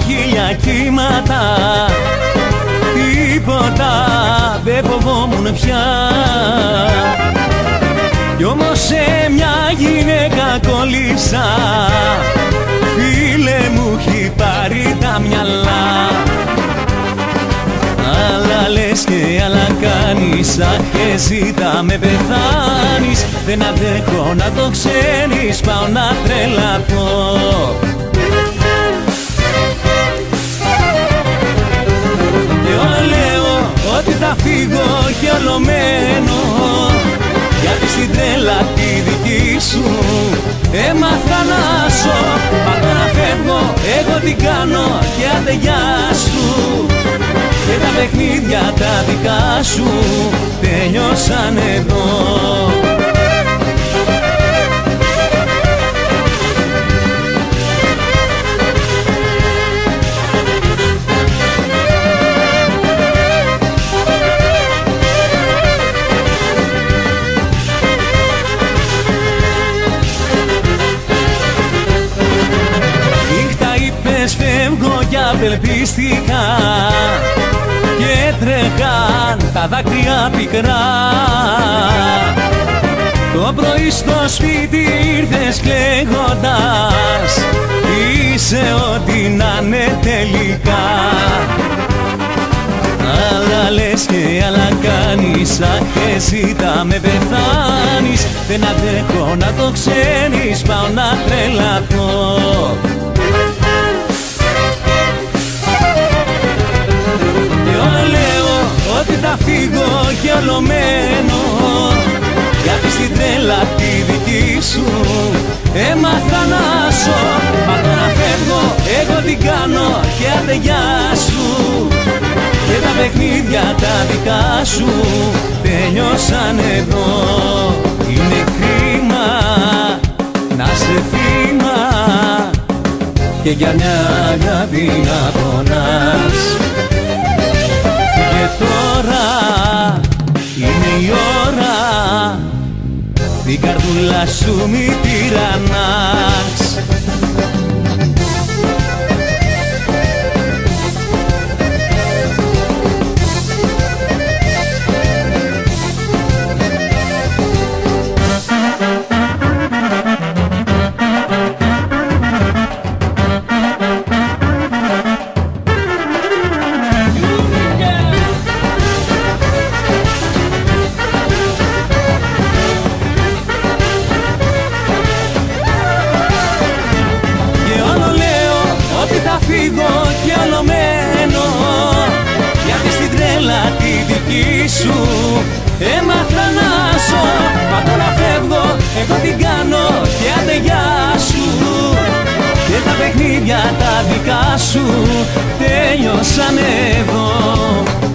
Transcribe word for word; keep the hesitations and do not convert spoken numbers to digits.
χίλια κύματα, τίποτα δεν φοβόμουν πια. Κι όμως σε μια γυναίκα κόλλησα, φίλε μου έχει πάρει τα μυαλά. Άλλα λες και άλλα κάνεις, αχ και ζήτα με πεθάνεις. Δεν αντέχω να το ξέρεις, πάω να τρελαθώ. Και όλο λέω ότι θα φύγω και όλο μένω, γιατί στην τρέλα τη δική σου έμαθα να ζω. Πάντα να φεύγω, εγώ τι κάνω και άντε γεια σου. Και τα παιχνίδια τα δικά σου τελειώσαν εδώ. Φεύγω κι απελπίστηκα και τρέχαν τα δάκρυα πικρά. Το πρωί στο σπίτι ήρθες κλαίγοντας, είσαι ό,τι να είναι τελικά. Άλλα λες και άλλα κάνεις, αχ και ζήτα με πεθάνεις. Δεν αντέχω να το ξέρεις, πάω να τρελαθώ. Ότι θα φύγω κι όλο μένω, γιατί στην τρέλα τη δική σου έμαθα να ζω. Πάντα να φεύγω, εγώ τι κάνω και άντε γεια σου. Και τα παιχνίδια τα δικά σου τελειώσαν εδώ. Είναι κρίμα να σε θύμα και για μια αγάπη να πονάς. Και τώρα είναι η ώρα την καρδούλα σου μη τυραννάς. Φύγω κι όλο μένω, γιατί στην τρέλα τη δική σου έμαθα να ζω. Πάντα να φεύγω, εγώ την κάνω και άντε γεια σου. Και τα παιχνίδια τα δικά σου τελειώσαν εδώ.